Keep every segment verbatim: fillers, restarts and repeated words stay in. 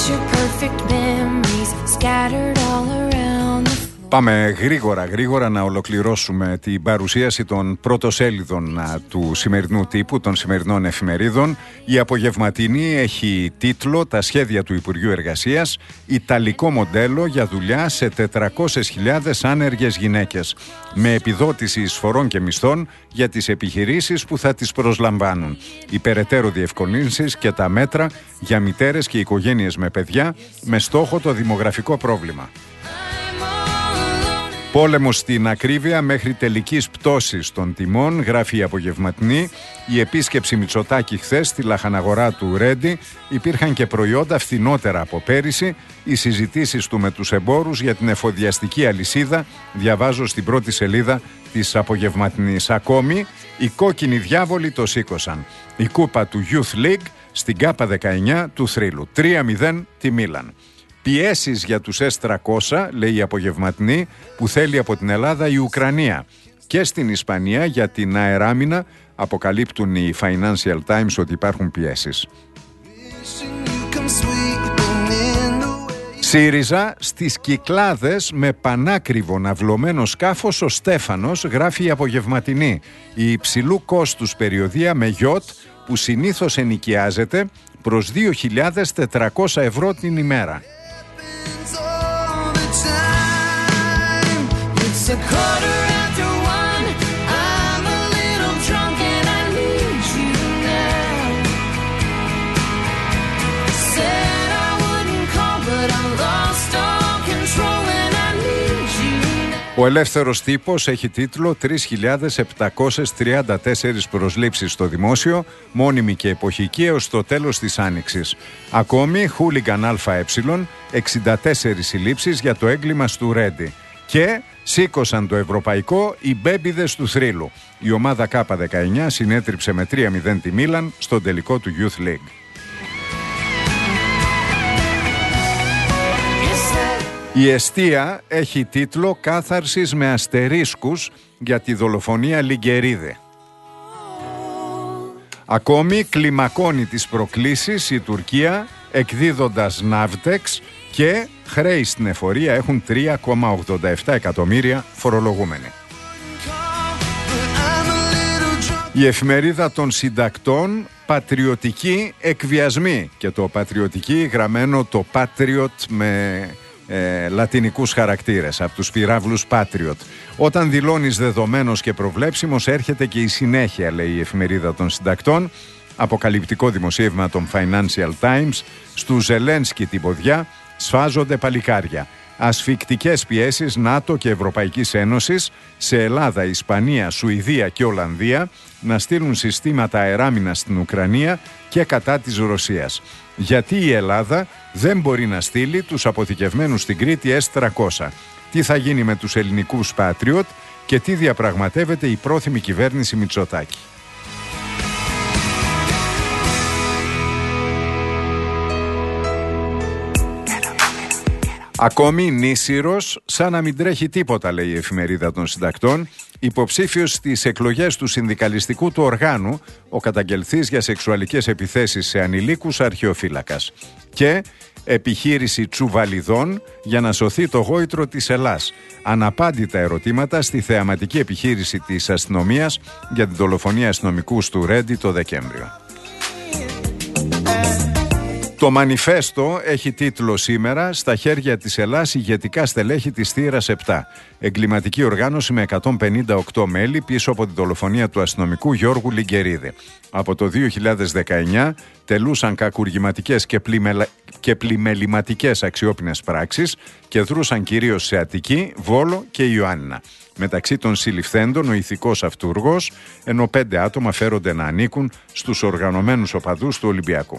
Picture perfect memories scattered all around the... Πάμε γρήγορα γρήγορα να ολοκληρώσουμε την παρουσίαση των πρωτοσέλιδων του σημερινού τύπου, των σημερινών εφημερίδων. Η απογευματινή έχει τίτλο «Τα σχέδια του Υπουργείου Εργασίας, Ιταλικό μοντέλο για δουλειά σε τετρακόσιες χιλιάδες άνεργες γυναίκες, με επιδότηση εισφορών και μισθών για τις επιχειρήσεις που θα τις προσλαμβάνουν. Οι περαιτέρω διευκολύνσεις και τα μέτρα για μητέρες και οικογένειες με παιδιά, με στόχο το δημογραφικό πρόβλημα». Πόλεμος στην ακρίβεια μέχρι τελικής πτώσης των τιμών, γράφει η απογευματινή. Η επίσκεψη Μητσοτάκη χθες στη λαχαναγορά του Ρέντι, υπήρχαν και προϊόντα φθηνότερα από πέρυσι. Οι συζητήσεις του με τους εμπόρους για την εφοδιαστική αλυσίδα, διαβάζω στην πρώτη σελίδα της απογευματινής. Ακόμη, οι κόκκινοι διάβολοι το σήκωσαν. Η κούπα του Youth League στην ΚΑΠΑ δεκαεννιά του θρύλου. τρία μηδέν τη Μίλαν. Πιέσεις για τους ες τριακόσια, λέει η απογευματινή, που θέλει από την Ελλάδα η Ουκρανία. Και στην Ισπανία για την αεράμινα αποκαλύπτουν οι Financial Times ότι υπάρχουν πιέσεις. ΣΥΡΙΖΑ στις Κυκλάδες με πανάκριβο ναυλωμένο σκάφος ο Στέφανος, γράφει η απογευματινή. Η υψηλού κόστους περιοδεία με γιότ που συνήθως ενοικιάζεται προς δύο χιλιάδες τετρακόσια ευρώ την ημέρα. Ο Ελεύθερος Τύπος έχει τίτλο «τρεις χιλιάδες επτακόσιες τριάντα τέσσερις προσλήψεις στο δημόσιο, μόνιμη και εποχική έως το τέλος της Άνοιξης». Ακόμη, χούλιγκαν ΑΕ, εξήντα τέσσερις συλλήψεις για το έγκλημα του Ρέντι. Και σήκωσαν το ευρωπαϊκό οι μπέμπιδες του θρύλου. Η ομάδα ΚΑΠΑ δεκαεννιά συνέτριψε με τρία μηδέν τη Μίλαν στον τελικό του Youth League. Η Εστία έχει τίτλο «Κάθαρσης με αστερίσκους για τη δολοφονία Λιγκερίδη». Ακόμη κλιμακώνει τις προκλήσεις η Τουρκία εκδίδοντας ναύτεξ και χρέη στην εφορία έχουν τρία κόμμα ογδόντα επτά εκατομμύρια φορολογούμενοι. Η εφημερίδα των συντακτών, πατριωτική εκβιασμή, και το πατριωτική γραμμένο το Patriot με ε, λατινικούς χαρακτήρες από τους πυράβλους Patriot. Όταν δηλώνεις δεδομένος και προβλέψιμος έρχεται και η συνέχεια, λέει η εφημερίδα των συντακτών. Αποκαλυπτικό δημοσίευμα των Financial Times. Στου Ζελένσκι την ποδιά σφάζονται παλικάρια. Ασφικτικές πιέσεις ΝΑΤΟ και Ευρωπαϊκής Ένωσης σε Ελλάδα, Ισπανία, Σουηδία και Ολλανδία να στείλουν συστήματα αεράμινας στην Ουκρανία και κατά της Ρωσίας. Γιατί η Ελλάδα δεν μπορεί να στείλει τους αποθηκευμένους στην Κρήτη ες τριακόσια. Τι θα γίνει με τους ελληνικούς Patriot και τι διαπραγματεύεται η πρόθυμη κυβέρνηση Μητσοτάκη. Ακόμη νήσιρος, σαν να μην τρέχει τίποτα, λέει η εφημερίδα των συντακτών. Υποψήφιος στις εκλογές του συνδικαλιστικού του οργάνου, ο καταγγελθής για σεξουαλικές επιθέσεις σε ανηλίκους αρχαιοφύλακας. Και επιχείρηση Τσουβαλιδών για να σωθεί το γόητρο της Ελλάς. Αναπάντητα ερωτήματα στη θεαματική επιχείρηση της αστυνομίας για την δολοφονία αστυνομικού του Ρέντι το Δεκέμβριο. Το Μανιφέστο έχει τίτλο σήμερα «Στα χέρια της Ελλάς ηγετικά στελέχη της θύρας επτά». Εγκληματική οργάνωση με εκατόν πενήντα οκτώ μέλη πίσω από την δολοφονία του αστυνομικού Γιώργου Λιγκερίδη. Από το δύο χιλιάδες δεκαεννιά τελούσαν κακουργηματικές και, πλημελα... και πλημεληματικές αξιόπινες πράξεις και δρούσαν κυρίως σε Αττική, Βόλο και Ιωάννινα. Μεταξύ των συλληφθέντων ο ηθικός αυτούργος, ενώ πέντε άτομα φέρονται να ανήκουν στους οργανωμένους οπαδούς του Ολυμπιακού.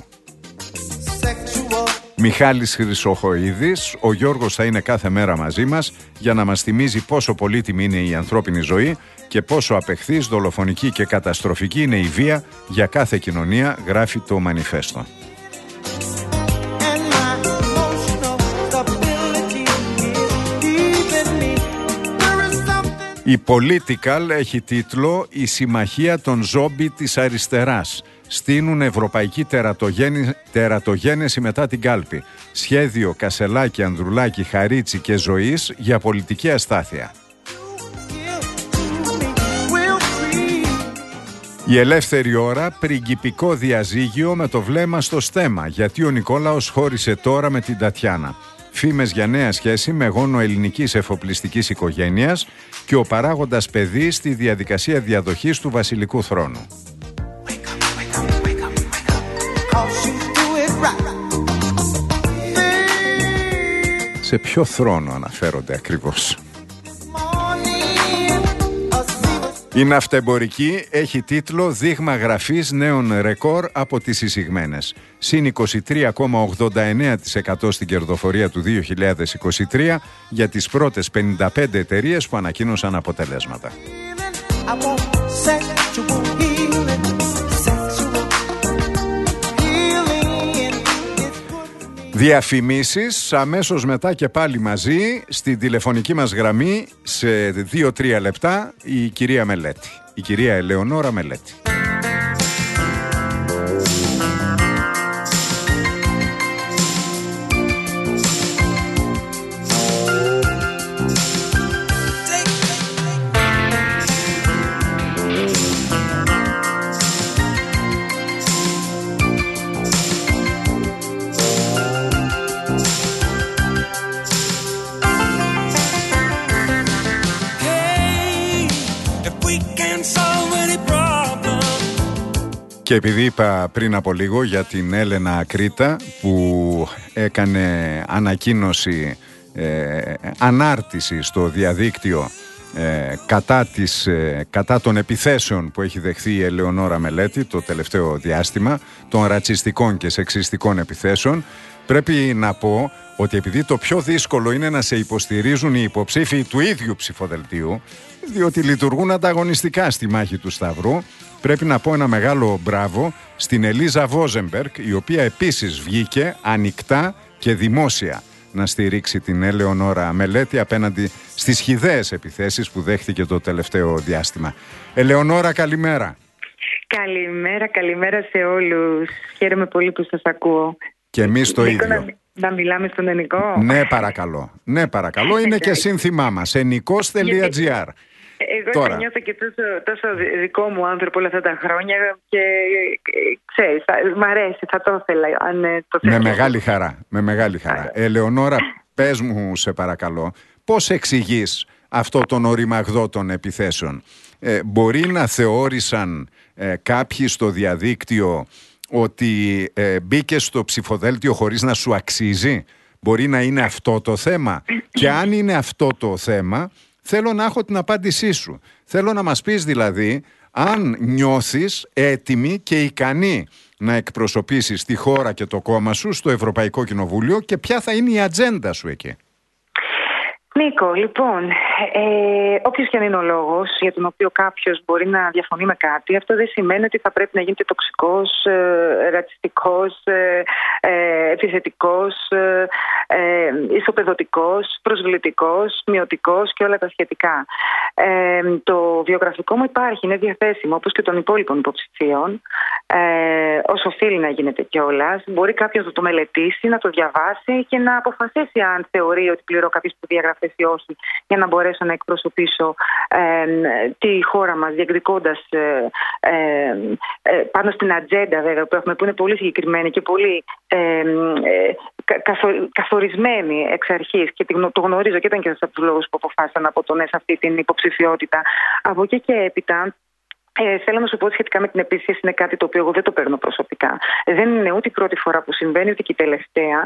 Μιχάλης Χρυσοχοΐδης, ο Γιώργος θα είναι κάθε μέρα μαζί μας για να μας θυμίζει πόσο πολύτιμη είναι η ανθρώπινη ζωή και πόσο απεχθής, δολοφονική και καταστροφική είναι η βία για κάθε κοινωνία, γράφει το Μανιφέστο. Η Political έχει τίτλο «Η συμμαχία των ζόμπι της αριστεράς». στείνουν ευρωπαϊκή τερατογέννη, τερατογένεση μετά την κάλπη. Σχέδιο Κασελάκη, Ανδρουλάκη, Χαρίτσι και Ζωής για πολιτική αστάθεια. Η ελεύθερη ώρα, πριγκιπικό διαζύγιο με το βλέμμα στο στέμμα, γιατί ο Νικόλαος χώρισε τώρα με την Τατιάνα. Φήμες για νέα σχέση με γόνο ελληνικής εφοπλιστικής οικογένειας και ο παράγοντας παιδί στη διαδικασία διαδοχής του βασιλικού θρόνου. Σε ποιο θρόνο αναφέρονται ακριβώς? Η ναυτεμπορική έχει τίτλο «Δείγμα γραφής νέων ρεκόρ από τις εισηγμένες». Συν είκοσι τρία κόμμα ογδόντα εννέα τοις εκατό στην κερδοφορία του δύο χιλιάδες είκοσι τρία για τις πρώτες πενήντα πέντε εταιρείες που ανακοίνωσαν αποτελέσματα. Διαφημίσεις αμέσως μετά και πάλι μαζί στην τηλεφωνική μας γραμμή σε δύο τρία λεπτά η κυρία Μελέτη, η κυρία Ελεονόρα Μελέτη. Και επειδή είπα πριν από λίγο για την Έλενα Ακρίτα που έκανε ανακοίνωση, ε, ανάρτηση στο διαδίκτυο ε, κατά, τις, ε, κατά των επιθέσεων που έχει δεχθεί η Ελεονόρα Μελέτη το τελευταίο διάστημα, των ρατσιστικών και σεξιστικών επιθέσεων, πρέπει να πω ότι επειδή το πιο δύσκολο είναι να σε υποστηρίζουν οι υποψήφοι του ίδιου ψηφοδελτίου, διότι λειτουργούν ανταγωνιστικά στη μάχη του Σταυρού, πρέπει να πω ένα μεγάλο μπράβο στην Ελίζα Βόζεμπεργκ, η οποία επίσης βγήκε ανοιχτά και δημόσια να στηρίξει την Ελεονόρα Μελέτη απέναντι στις χυδαίες επιθέσεις που δέχτηκε το τελευταίο διάστημα. Ελεονόρα, καλημέρα. Καλημέρα, καλημέρα σε όλους. Χαίρομαι πολύ που σας ακούω. Και εμείς το ίδιο. Να, να μιλάμε στον Ενικό. Ναι, παρακαλώ. Ναι, παρακαλώ. Είναι και σύνθημά μας. ενικός τελεία τζι άρ. Εγώ Τώρα. θα νιώθω και τόσο, τόσο δικό μου άνθρωπο όλα αυτά τα χρόνια και ξέρεις, μ' αρέσει, θα το ήθελα. Αν το με μεγάλη χαρά, με μεγάλη χαρά. Ελεονόρα, πες μου σε παρακαλώ, πώς εξηγείς αυτό τον οριμαγδό των επιθέσεων? Ε, μπορεί να θεώρησαν ε, κάποιοι στο διαδίκτυο ότι ε, μπήκε στο ψηφοδέλτιο χωρίς να σου αξίζει? Μπορεί να είναι αυτό το θέμα? Και αν είναι αυτό το θέμα, θέλω να έχω την απάντησή σου. Θέλω να μας πεις δηλαδή αν νιώθεις έτοιμη και ικανή να εκπροσωπήσεις τη χώρα και το κόμμα σου στο Ευρωπαϊκό Κοινοβούλιο και ποια θα είναι η ατζέντα σου εκεί. Νίκο, λοιπόν, ε, όποιος και αν είναι ο λόγος για τον οποίο κάποιος μπορεί να διαφωνεί με κάτι, αυτό δεν σημαίνει ότι θα πρέπει να γίνεται τοξικός, ε, ρατσιστικός, ε, ε, επιθετικός, ε, ε, ισοπεδωτικός, προσβλητικός, μειωτικός και όλα τα σχετικά. Ε, το βιογραφικό μου υπάρχει, είναι διαθέσιμο, όπως και των υπόλοιπων υποψηφίων, ε, όσο οφείλει να γίνεται κιόλας. Μπορεί κάποιος να το μελετήσει, να το διαβάσει και να αποφασίσει αν θεωρεί ότι πληρώ κάποιες προδιαγραφές ή όχι, για να μπορέσω να εκπροσωπήσω ε, τη χώρα μας διεκδικώντας ε, ε, ε, πάνω στην ατζέντα βέβαια που έχουμε, που είναι πολύ συγκεκριμένη και πολύ ε, ε, καθο, καθορισμένη εξ αρχής και το γνωρίζω και ήταν και ένας από τους λόγους που αποφάσισα να αποτονέ σε αυτή την υποψηφιότητα. Από εκεί και έπειτα Ε, θέλω να σου πω ότι σχετικά με την επίθεση είναι κάτι το οποίο εγώ δεν το παίρνω προσωπικά. Δεν είναι ούτε η πρώτη φορά που συμβαίνει, ούτε και η τελευταία.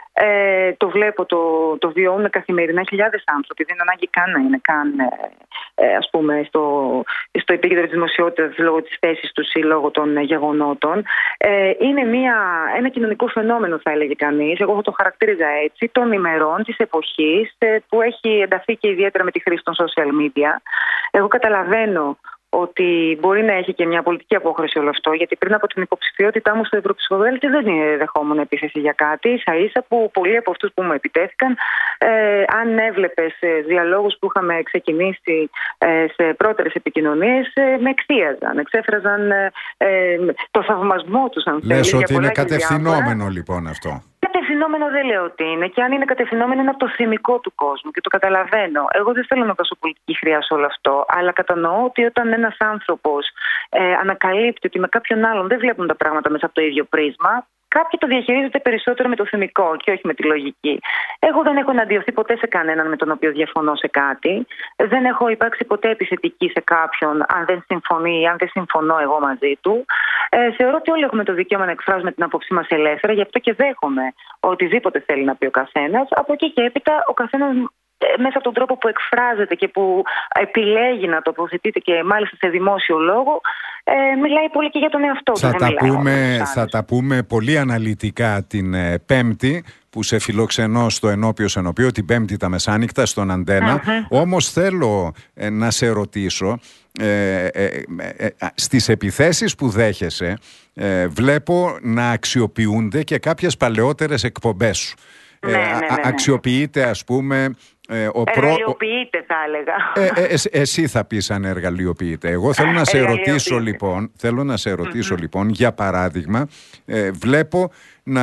Ε, το βλέπω, το, το βιώνουν καθημερινά χιλιάδες άνθρωποι. Δεν είναι ανάγκη καν να είναι καν ε, ας πούμε, στο, στο επίκεντρο της δημοσιότητας λόγω της θέσης τους ή λόγω των γεγονότων. Ε, είναι μια, ένα κοινωνικό φαινόμενο, θα έλεγε κανείς. Εγώ θα το χαρακτήριζα έτσι, των ημερών, της εποχής, ε, που έχει ενταθεί και ιδιαίτερα με τη χρήση των social media. Εγώ καταλαβαίνω ότι μπορεί να έχει και μια πολιτική απόχρωση όλο αυτό, γιατί πριν από την υποψηφιότητά μου στο Ευρωψηφοδέλτη δεν δεχόμουν επίθεση για κάτι. Ίσα ίσα που πολλοί από αυτούς που μου επιτέθηκαν, ε, αν έβλεπες ε, διαλόγους που είχαμε ξεκινήσει ε, σε πρώτερες επικοινωνίες, ε, με εξίαζαν, εξέφραζαν ε, ε, το θαυμασμό τους, αν θέλει. Λες ότι είναι κατευθυνόμενο λοιπόν αυτό? Κατευθυνόμενο δεν λέω ότι είναι, και αν είναι κατευθυνόμενο είναι από το θυμικό του κόσμου και το καταλαβαίνω. Εγώ δεν θέλω να δώσω πολιτική χρειά σε όλο αυτό, αλλά κατανοώ ότι όταν ένας άνθρωπος ε, ανακαλύπτει ότι με κάποιον άλλον δεν βλέπουν τα πράγματα μέσα από το ίδιο πρίσμα, κάποιοι το διαχειρίζονται περισσότερο με το θυμικό και όχι με τη λογική. Εγώ δεν έχω εναντιωθεί ποτέ σε κανέναν με τον οποίο διαφωνώ σε κάτι. Δεν έχω υπάρξει ποτέ επιθετική σε κάποιον αν δεν συμφωνεί ή αν δεν συμφωνώ εγώ μαζί του. Ε, θεωρώ ότι όλοι έχουμε το δικαίωμα να εκφράζουμε την άποψή μας ελεύθερα, γι' αυτό και δέχομαι οτιδήποτε θέλει να πει ο καθένας. Από εκεί και έπειτα ο καθένας, μέσα από τον τρόπο που εκφράζεται και που επιλέγει να τοποθετείται και μάλιστα σε δημόσιο λόγο, ε, μιλάει πολύ και για τον εαυτό του. Θα, τα πούμε, θα τα πούμε πολύ αναλυτικά την ε, Πέμπτη, που σε φιλοξενώ στο Ενώπιος Ενωπείο, την Πέμπτη τα μεσάνυχτα στον Αντένα. Mm-hmm. Όμως θέλω ε, να σε ρωτήσω, ε, ε, ε, ε, στις επιθέσεις που δέχεσαι ε, βλέπω να αξιοποιούνται και κάποιες παλαιότερες εκπομπές σου. Ναι, ναι, ναι, ναι. Ε, αξιοποιείται, ας πούμε, ε, ο εργαλειοποιείται, θα έλεγα. Ε, ε, ε, εσύ θα πεις αν εργαλειοποιείται. Εγώ θέλω να σε ρωτήσω λοιπόν, θέλω να σε ρωτήσω mm-hmm. λοιπόν, για παράδειγμα, ε, βλέπω να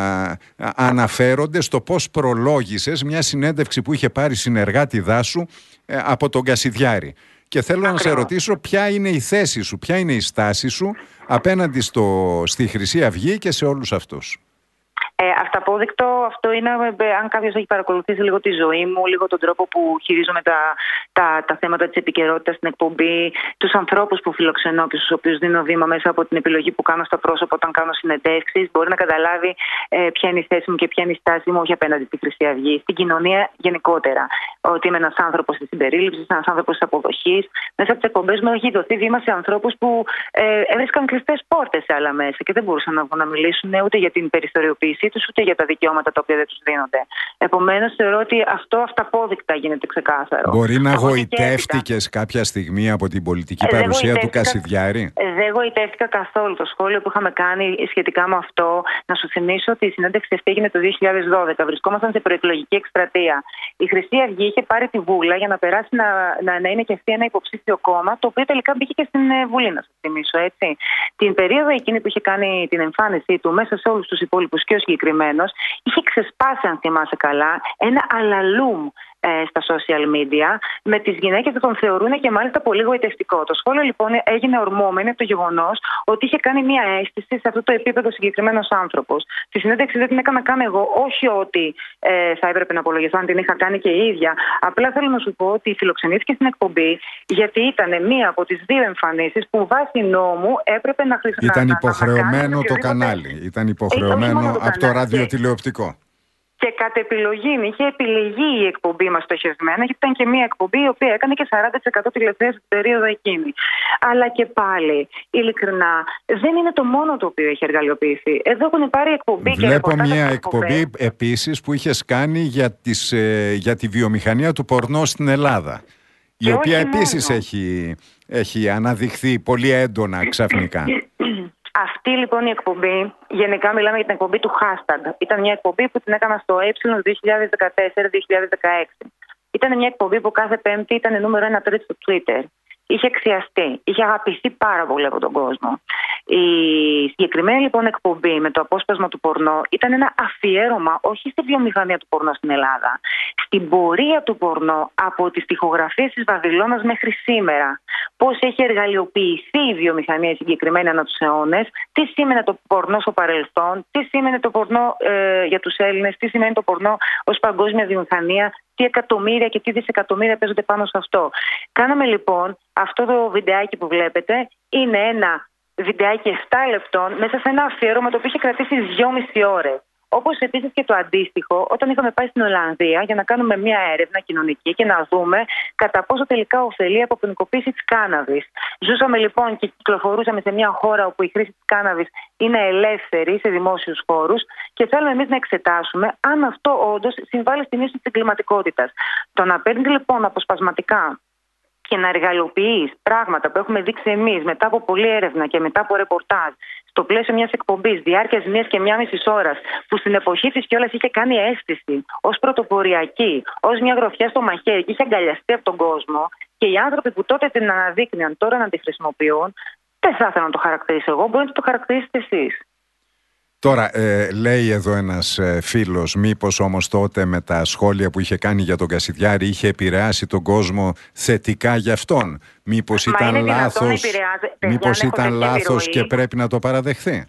αναφέρονται στο πώς προλόγησες μια συνέντευξη που είχε πάρει συνεργάτη δάσου ε, από τον Κασιδιάρη. Και θέλω Ακριβώς. να σε ρωτήσω ποια είναι η θέση σου, ποια είναι η στάση σου απέναντι στο, στη Χρυσή Αυγή και σε όλους αυτούς. Ε, αυταπόδεικτο αυτό είναι, αν κάποιος έχει παρακολουθήσει λίγο τη ζωή μου, λίγο τον τρόπο που χειρίζομαι τα, τα, τα θέματα της επικαιρότητας στην εκπομπή, τους ανθρώπους που φιλοξενώ και στους οποίους δίνω βήμα μέσα από την επιλογή που κάνω στα πρόσωπα όταν κάνω συνεντεύξεις, μπορεί να καταλάβει ε, ποια είναι η θέση μου και ποια είναι η στάση μου, όχι απέναντι στη Χρυσή Αυγή, στην κοινωνία γενικότερα. Ότι είμαι ένας άνθρωπος της συμπερίληψης, ένας άνθρωπος της αποδοχής. Μέσα από τις εκπομπές μου έχει δοθεί βήμα σε ανθρώπους που ε, έβρισκαν κλειστές πόρτες σε άλλα μέσα και δεν μπορούσαν να, να μιλήσουν ούτε για την περιθωριοποίησή τους, ούτε για τα δικαιώματα τα οποία δεν τους δίνονται. Επομένως, θεωρώ ότι αυτό αυταπόδεικτα γίνεται ξεκάθαρο. Μπορεί να γοητεύτηκες κάποια στιγμή από την πολιτική ε, παρουσία του Κασιδιάρη? Ε, δεν γοητεύτηκα καθόλου. Το σχόλιο που είχαμε κάνει σχετικά με αυτό, να σου θυμίσω ότι η συνέντευξη αυτή έγινε το δύο χιλιάδες δώδεκα. Βρισκόμασταν σε προεκλογική εκστρατεία. Η Χρυσή Αυγή είχε πάρει τη Βούλα για να περάσει να, να, να είναι και αυτή ένα υποψήφιο κόμμα, το οποίο τελικά μπήκε και στην Βουλή, να σας θυμίσω, έτσι. Την περίοδο εκείνη που είχε κάνει την εμφάνισή του μέσα σε όλους τους υπόλοιπους και ο συγκεκριμένος, είχε ξεσπάσει, αν θυμάσαι καλά, ένα αλαλούμ ε, στα social media με τις γυναίκες που τον θεωρούν και μάλιστα πολύ γοητευτικό. Το σχόλιο λοιπόν έγινε ορμόμενο από το γεγονός ότι είχε κάνει μια αίσθηση σε αυτό το επίπεδο συγκεκριμένος άνθρωπος. Τη συνέντευξη δεν την έκανα καν εγώ, όχι ότι ε, θα έπρεπε να απολογηθώ αν την είχα κάνει και η ίδια. Απλά θέλω να σου πω ότι φιλοξενήθηκε στην εκπομπή γιατί ήταν μία από τις δύο εμφανίσεις που βάσει νόμου έπρεπε να χρησιμοποιήσει. Ήταν υποχρεωμένο να, να το κανάλι. Ήταν υποχρεωμένο ε, από το ραδιοτηλεοπτικό. Και κατ' επιλογή είχε επιλεγεί η εκπομπή μας στοχευμένα, γιατί ήταν και μια εκπομπή η οποία έκανε και σαράντα τοις εκατό τηλεθέαση στην περίοδο εκείνη. Αλλά και πάλι, ειλικρινά, δεν είναι το μόνο το οποίο έχει εργαλειοποιηθεί. Εδώ έχουν πάρει εκπομπή. Βλέπω και μια εκπομπή επίσης που είχες κάνει για, τις, ε, για τη βιομηχανία του πορνό στην Ελλάδα. Η οποία επίσης έχει, έχει αναδειχθεί πολύ έντονα ξαφνικά. Αυτή λοιπόν η εκπομπή, γενικά μιλάμε για την εκπομπή του hashtag. Ήταν μια εκπομπή που την έκανα στο ε δύο χιλιάδες δεκατέσσερα δύο χιλιάδες δεκαέξι. Ήταν μια εκπομπή που κάθε Πέμπτη ήταν νούμερο ένα τρίτ στο Twitter. Είχε εξιαστεί, είχε αγαπηθεί πάρα πολύ από τον κόσμο. Η συγκεκριμένη λοιπόν εκπομπή με το απόσπασμα του πορνό ήταν ένα αφιέρωμα όχι στη βιομηχανία του πορνό στην Ελλάδα, στην πορεία του πορνό από τις τοιχογραφίες της Βαβυλώνας μέχρι σήμερα. Πώς έχει εργαλειοποιηθεί η βιομηχανία συγκεκριμένα ανά τους αιώνες, τι σήμαινε το πορνό στο παρελθόν, τι σήμαινε το πορνό ε, για τους Έλληνες, τι σημαίνει το πορνό ως παγκόσμια βιομηχανία, τι εκατομμύρια και τι δισεκατομμύρια παίζονται πάνω σε αυτό. Κάναμε λοιπόν αυτό το βιντεάκι που βλέπετε, είναι ένα βιντεάκι επτά λεπτών μέσα σε ένα αφιέρωμα το οποίο είχε κρατήσει δυόμιση ώρες. Όπως επίσης και το αντίστοιχο, όταν είχαμε πάει στην Ολλανδία για να κάνουμε μια έρευνα κοινωνική και να δούμε κατά πόσο τελικά ωφελεί από ποινικοποίηση της κάναβης. Ζούσαμε λοιπόν και κυκλοφορούσαμε σε μια χώρα όπου η χρήση της κάναβης είναι ελεύθερη σε δημόσιους χώρους και θέλουμε εμείς να εξετάσουμε αν αυτό όντως συμβάλλει στη μείωση της εγκληματικότητας. Το να παίρνει λοιπόν αποσπασματικά και να εργαλειοποιείς πράγματα που έχουμε δείξει εμείς μετά από πολλή έρευνα και μετά από ρεπορτάζ, στο πλαίσιο μιας εκπομπής διάρκειας μιας και μια μισή ώρας, που στην εποχή της κιόλας είχε κάνει αίσθηση ως πρωτοποριακή, ως μια γροθιά στο μαχαίρι και είχε αγκαλιαστεί από τον κόσμο, και οι άνθρωποι που τότε την αναδείκνυαν τώρα να τη χρησιμοποιούν, δεν θα ήθελα να το χαρακτηρίσω εγώ, μπορεί να το χαρακτηρίσετε εσείς. Τώρα, ε, λέει εδώ ένας ε, φίλος, μήπως όμως τότε με τα σχόλια που είχε κάνει για τον Κασιδιάρη είχε επηρεάσει τον κόσμο θετικά για αυτόν? Μήπως Μα ήταν είναι λάθος, μήπως ήταν λάθος και πρέπει να το παραδεχθεί?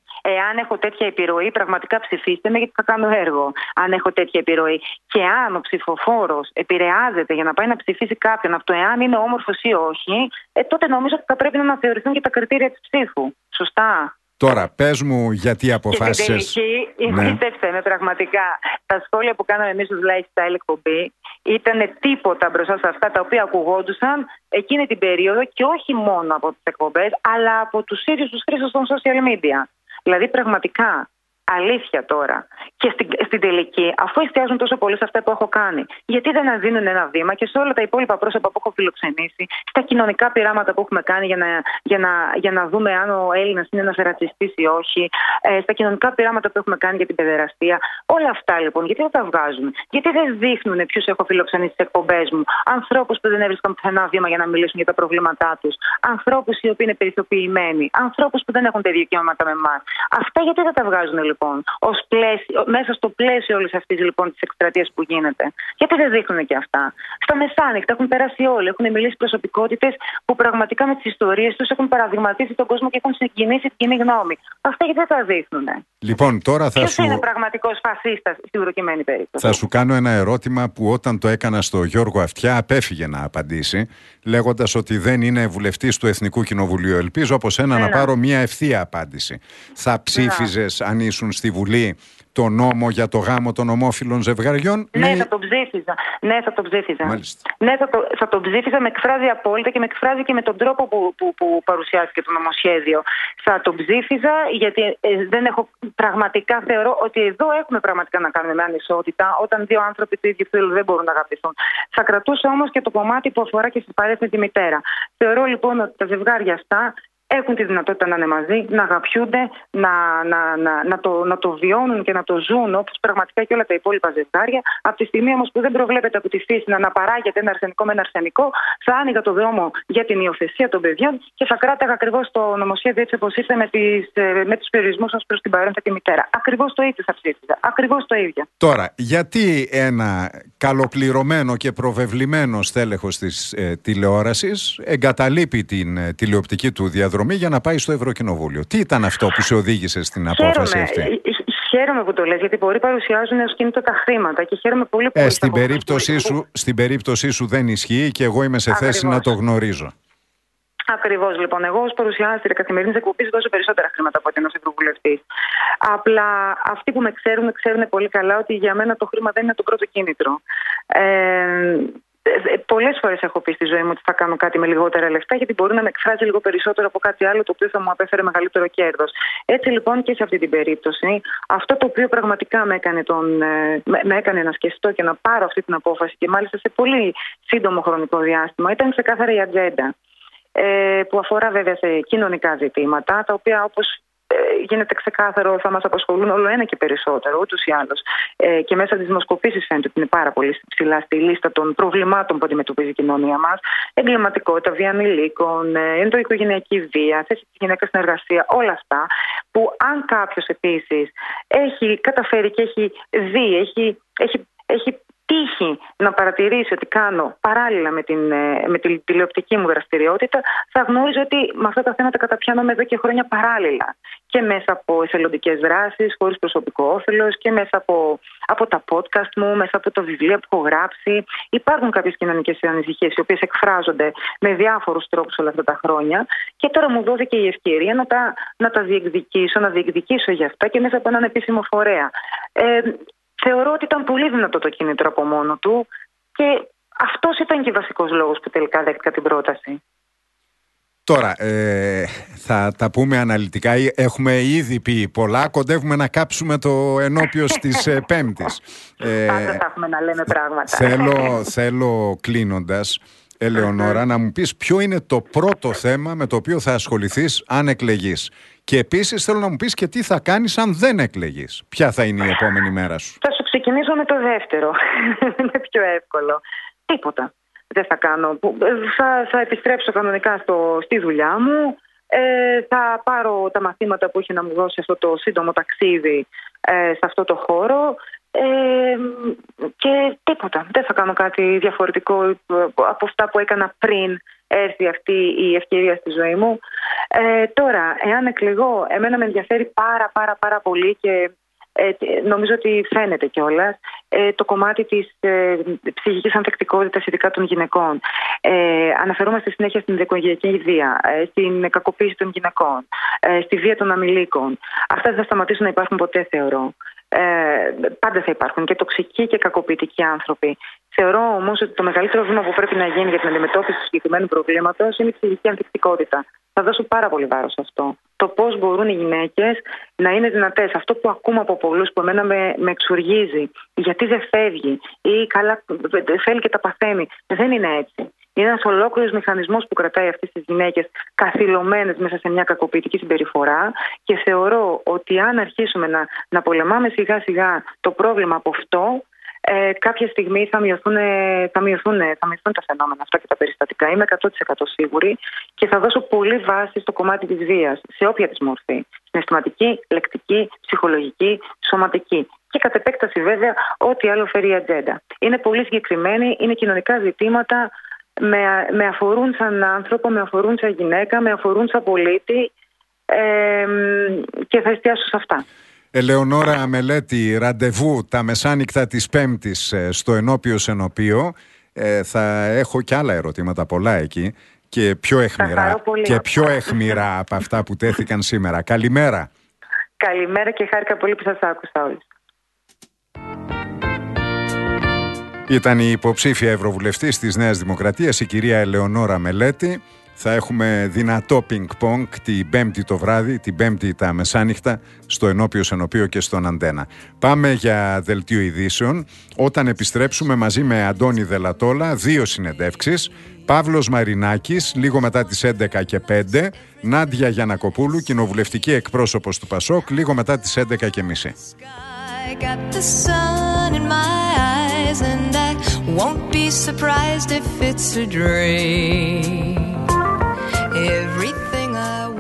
Εάν έχω τέτοια επιρροή, πραγματικά ψηφίστε με, γιατί θα κάνω έργο. Αν έχω τέτοια επιρροή. Και αν ο ψηφοφόρος επηρεάζεται για να πάει να ψηφίσει κάποιον από το εάν είναι όμορφος ή όχι, ε, τότε νομίζω ότι θα πρέπει να αναθεωρηθούν και τα κριτήρια της ψήφου. Σωστά. Τώρα, πες μου γιατί αποφάσισες. Και στην τελική, πίστεψτε με, πραγματικά, τα σχόλια που κάναμε εμείς ως lifestyle εκπομπή ήταν τίποτα μπροστά σε αυτά τα οποία ακουγόντουσαν εκείνη την περίοδο, και όχι μόνο από τις εκπομπές, αλλά από τους ίδιους τους χρήστες των social media. Δηλαδή, πραγματικά, αλήθεια τώρα. Και στην, στην τελική, αφού εστιάζουν τόσο πολύ σε αυτά που έχω κάνει, γιατί δεν δίνουν ένα βήμα και σε όλα τα υπόλοιπα πρόσωπα που έχω φιλοξενήσει, στα κοινωνικά πειράματα που έχουμε κάνει για να, για να, για να δούμε αν ο Έλληνας είναι ένας ρατσιστής ή όχι, ε, στα κοινωνικά πειράματα που έχουμε κάνει για την παιδεραστία, όλα αυτά λοιπόν, γιατί δεν τα βγάζουν? Γιατί δεν δείχνουν ποιους έχω φιλοξενήσει στις εκπομπές μου? Ανθρώπους που δεν έβρισκαν πουθενά βήμα για να μιλήσουν για τα προβλήματά τους, ανθρώπους οι οποίοι είναι περιθωριοποιημένοι, ανθρώπους που δεν έχουν τα ίδια δικαιώματα με εμάς. Αυτά γιατί δεν τα βγάζουν λοιπόν? Ως πλαίσιο, μέσα στο πλαίσιο όλης αυτής λοιπόν της εκστρατείας που γίνεται. Γιατί δεν δείχνουν και αυτά? Στα μεσάνυχτα έχουν περάσει όλοι, έχουν μιλήσει προσωπικότητες που πραγματικά με τις ιστορίες τους έχουν παραδειγματίσει τον κόσμο και έχουν συγκινήσει την κοινή γνώμη. Αυτά γιατί δεν τα δείχνουν? Λοιπόν, τώρα θα Ποιος σου... είναι πραγματικός φασίστας στην προκειμένη περίπτωση? Θα σου κάνω ένα ερώτημα που όταν το έκανα στο Γιώργο Αυτιά απέφυγε να απαντήσει, λέγοντας ότι δεν είναι βουλευτής του Εθνικού Κοινοβουλίου. Ελπίζω από σένα να πάρω μια ευθεία απάντηση. Θα ψήφιζες αν ήσουν στη Βουλή το νόμο για το γάμο των ομόφυλων ζευγαριών? Ναι, με... θα το ψήφιζα. Ναι, θα το ψήφιζα. Μάλιστα. Ναι, θα το, θα το ψήφιζα. Με εκφράζει απόλυτα και με εκφράζει και με τον τρόπο που, που, που παρουσιάστηκε το νομοσχέδιο. Θα το ψήφιζα, γιατί ε, δεν έχω, πραγματικά θεωρώ ότι εδώ έχουμε πραγματικά να κάνουμε με ανισότητα, όταν δύο άνθρωποι του ίδιου φύλου δεν μπορούν να αγαπηθούν. Θα κρατούσα όμως και το κομμάτι που αφορά και στις παρέες με τη μητέρα. Θεωρώ λοιπόν ότι τα ζευγάρια αυτά έχουν τη δυνατότητα να είναι μαζί, να αγαπιούνται, να, να, να, να, το, να το βιώνουν και να το ζουν όπως πραγματικά και όλα τα υπόλοιπα ζευγάρια. Από τη στιγμή όμως που δεν προβλέπεται από τη φύση να αναπαράγεται ένα αρσενικό με ένα αρσενικό, θα άνοιγα το δρόμο για την υιοθεσία των παιδιών και θα κράταγα ακριβώς το νομοσχέδιο έτσι όπως ήρθε με, τις, με τους περιορισμούς ως προς την παρέντα και μητέρα. Ακριβώς το ίδιο θα ψήφιζα. Ακριβώς το ίδιο. Τώρα, γιατί ένα καλοπληρωμένο και προβεβλημένο στέλεχος της ε, τηλεόρασης εγκαταλείπει την ε, τηλεοπτική του διαδρομή για να πάει στο Ευρωκοινοβούλιο? Τι ήταν αυτό που σε οδήγησε στην απόφαση αυτή? Χαίρομαι που το λες, γιατί μπορεί παρουσιάζουν ως κίνητο τα χρήματα και χαίρομαι πολύ που ε, στην, περίπτωσή σου, στην περίπτωσή σου δεν ισχύει και εγώ είμαι σε Ακριβώς. θέση να το γνωρίζω. Ακριβώς λοιπόν. Εγώ ως παρουσιάστρια καθημερινής εκπομπής δώσω περισσότερα χρήματα από ότι ένας ευρωβουλευτής. Απλά αυτοί που με ξέρουν, ξέρουν πολύ καλά ότι για μένα το χρήμα δεν είναι το πρώτο κίνητρο. Ε, Πολλές φορές έχω πει στη ζωή μου ότι θα κάνω κάτι με λιγότερα λεφτά, γιατί μπορεί να με εκφράζει λίγο περισσότερο από κάτι άλλο το οποίο θα μου απέφερε μεγαλύτερο κέρδος. Έτσι λοιπόν και σε αυτή την περίπτωση, αυτό το οποίο πραγματικά με έκανε, τον, με, με έκανε να σκεφτώ και να πάρω αυτή την απόφαση, και μάλιστα σε πολύ σύντομο χρονικό διάστημα, ήταν ξεκάθαρα η ατζέντα. Ε, που αφορά βέβαια σε κοινωνικά ζητήματα, τα οποία όπως γίνεται ξεκάθαρο θα μας απασχολούν όλο ένα και περισσότερο, ούτως ή άλλως. Ε, και μέσα από τις δημοσκοπήσεις φαίνεται ότι είναι πάρα πολύ ψηλά στη λίστα των προβλημάτων που αντιμετωπίζει η κοινωνία μας. Εγκληματικότητα, βία ανηλίκων, ενδοοικογενειακή βία, θέση της γυναίκας στην εργασία, όλα αυτά που αν κάποιος επίσης έχει καταφέρει και έχει δει, έχει, έχει, έχει τύχει να παρατηρήσει ότι κάνω παράλληλα με την, με την τηλεοπτική μου δραστηριότητα, θα γνώριζε ότι με αυτά τα θέματα καταπιάνομαι εδώ και χρόνια παράλληλα. Και μέσα από εθελοντικές δράσεις, χωρίς προσωπικό όφελος, και μέσα από, από τα podcast μου, μέσα από τα βιβλία που έχω γράψει. Υπάρχουν κάποιες κοινωνικές ανησυχίες, οι οποίες εκφράζονται με διάφορους τρόπους όλα αυτά τα χρόνια. Και τώρα μου δόθηκε η ευκαιρία να τα, να τα διεκδικήσω, να διεκδικήσω για αυτά και μέσα από έναν επίσημο φορέα. Ε, Θεωρώ ότι ήταν πολύ δυνατό το κίνητρο από μόνο του και αυτός ήταν και βασικός λόγος που τελικά δέχτηκα την πρόταση. Τώρα, ε, θα τα πούμε αναλυτικά. Έχουμε ήδη πει πολλά. Κοντεύουμε να κάψουμε το ενώπιος της ε, Πέμπτης. Πάντα θα έχουμε να λέμε πράγματα. Θέλω, θέλω κλείνοντας Ελεονόρα, να μου πεις ποιο είναι το πρώτο θέμα με το οποίο θα ασχοληθείς αν εκλεγείς. Και επίσης θέλω να μου πεις και τι θα κάνεις αν δεν εκλεγείς. Ποια θα είναι η επόμενη μέρα σου. Θα σου ξεκινήσω με το δεύτερο. Είναι πιο εύκολο. Τίποτα. Δεν θα κάνω. Θα, θα επιστρέψω κανονικά στο, στη δουλειά μου. Ε, θα πάρω τα μαθήματα που είχε να μου δώσει αυτό το σύντομο ταξίδι ε, σε αυτό το χώρο. Ε, και τίποτα. Δεν θα κάνω κάτι διαφορετικό από αυτά που έκανα πριν έρθει αυτή η ευκαιρία στη ζωή μου. Ε, τώρα, εάν εκλεγώ, εμένα με ενδιαφέρει πάρα πάρα πάρα πολύ και ε, νομίζω ότι φαίνεται κιόλας ε, το κομμάτι της ε, ψυχικής ανθεκτικότητας, ειδικά των γυναικών. Ε, αναφερόμαστε συνέχεια στην οικογενειακή βία, ε, στην κακοποίηση των γυναικών, ε, στη βία των ανηλίκων. Αυτά δεν θα σταματήσουν να υπάρχουν ποτέ, θεωρώ. Ε, πάντα θα υπάρχουν και τοξικοί και κακοποιητικοί άνθρωποι. Θεωρώ όμως ότι το μεγαλύτερο βήμα που πρέπει να γίνει για την αντιμετώπιση του συγκεκριμένου προβλήματος είναι η ψυχική ανθεκτικότητα. Θα δώσω πάρα πολύ βάρος σε αυτό. Το πώς μπορούν οι γυναίκες να είναι δυνατές. Αυτό που ακούμε από πολλούς που εμένα με, με εξοργίζει. Γιατί δεν φεύγει ή καλά θέλει και τα παθαίνει. Δεν είναι έτσι. Είναι ένας ολόκληρος μηχανισμός που κρατάει αυτές τις γυναίκες καθυλωμένες μέσα σε μια κακοποιητική συμπεριφορά και θεωρώ ότι αν αρχίσουμε να, να πολεμάμε σιγά σιγά το πρόβλημα από αυτό, ε, κάποια στιγμή θα μειωθούν, θα, μειωθούν, θα μειωθούν τα φαινόμενα αυτά και τα περιστατικά. Είμαι εκατό τοις εκατό σίγουρη και θα δώσω πολύ βάση στο κομμάτι της βίας, σε όποια της μορφή. Συναισθηματική, λεκτική, ψυχολογική, σωματική. Και κατ' επέκταση βέβαια ό,τι άλλο φέρει η ατζέντα. Είναι πολύ συγκεκριμένη, είναι κοινωνικά ζητήματα. Με, με αφορούν σαν άνθρωπο, με αφορούν σαν γυναίκα, με αφορούν σαν πολίτη ε, και θα εστιάσω σε αυτά. Ελεονόρα Μελέτη, ραντεβού τα μεσάνυχτα της Πέμπτης στο Ενώπιο Σενοπείο. Ε, θα έχω και άλλα ερωτήματα πολλά εκεί και πιο αιχμηρά, και πιο αιχμηρά από αυτά που τέθηκαν σήμερα. Καλημέρα. Καλημέρα και χάρηκα πολύ που σας άκουσα όλους. Ήταν η υποψήφια ευρωβουλευτής της Νέας Δημοκρατίας, η κυρία Ελεονόρα Μελέτη. Θα έχουμε δυνατό πινκ-πονγκ την Πέμπτη το βράδυ, την Πέμπτη τα μεσάνυχτα, στο Ενώπιο Σενοπείο και στον Αντένα. Πάμε για δελτίο ειδήσεων. Όταν επιστρέψουμε μαζί με Αντώνη Δελατόλα, δύο συνεντεύξεις. Παύλος Μαρινάκης, λίγο μετά τις έντεκα και πέντε. Νάντια Γιαννακοπούλου, κοινοβουλευτική εκπρόσωπος του Πασόκ, λίγο μετά τις έντεκα και μισή. And I won't be surprised if it's a dream. Everything I